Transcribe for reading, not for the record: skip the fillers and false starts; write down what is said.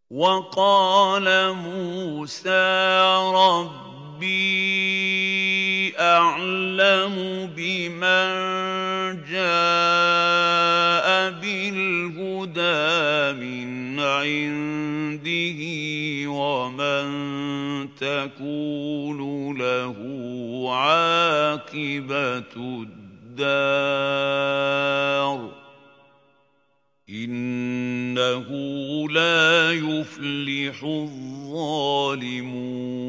وَقَالَ مُوسَىٰ رَبِّي أَعْلَمُ بِمَن جَاءَ بِالْهُدَىٰ مِنْ عِندِهِ وَمَن تَكُونُ لَهُ عَاقِبَةُ الدَّارِ ۖ إِنَّهُ لَا يُفْلِحُ الظَّالِمُونَ.